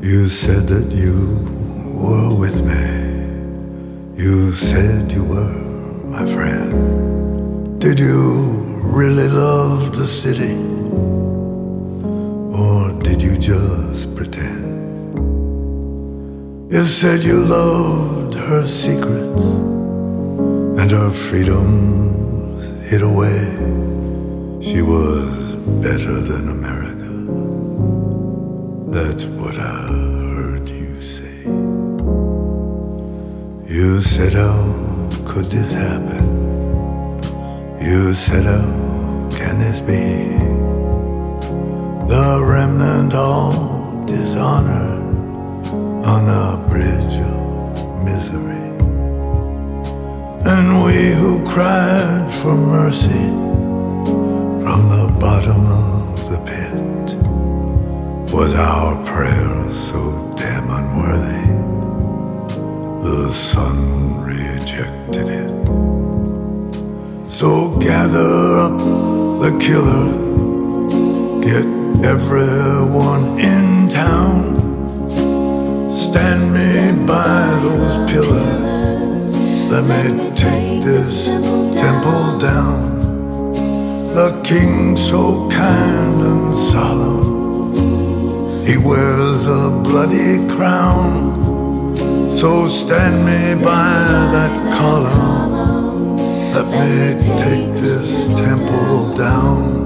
You said that you were with me. You said you were my friend. Did you really love the city? Or did you just pretend? You said you loved her secrets and her freedoms hid away. She was better than America. That's what I heard you say. You said, how could this happen? You said, how can this be? The remnant all dishonored on a bridge of misery. And we who cried for mercy from the bottom of the pit, was our prayer so damn unworthy, the sun rejected it. So gather up the killer, get everyone in town, stand me by those pillars, let me take this temple down. The king so kind and solemn, he wears a bloody crown. So stand me by that column, let me take this temple down.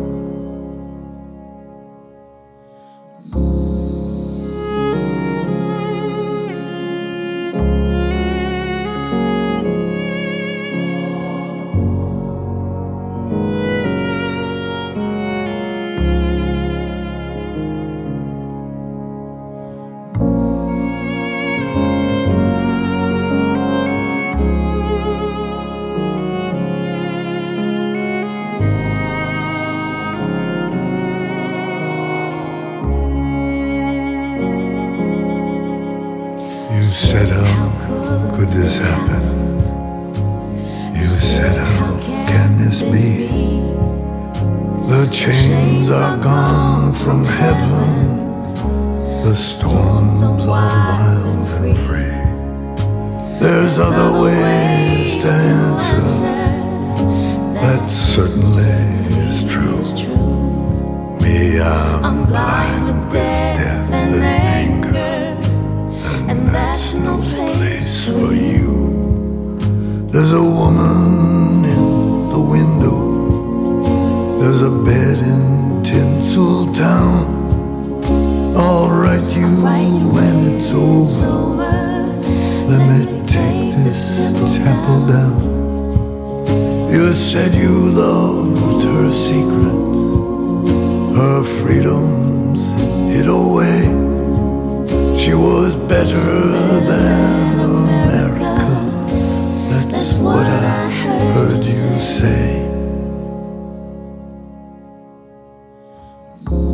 You said, how could this happen? You said, how can this be? The chains are gone from heaven, the storms all wild and free. There's other ways to answer, that certainly is true. Me, I'm blind with death and anger, and that's no place for you. There's a woman in the window, there's a bed in Tinseltown. I'll write you when it's over, let me take this temple down. You said you loved her secrets, her freedoms hid away. She was better than America. That's what I heard you say.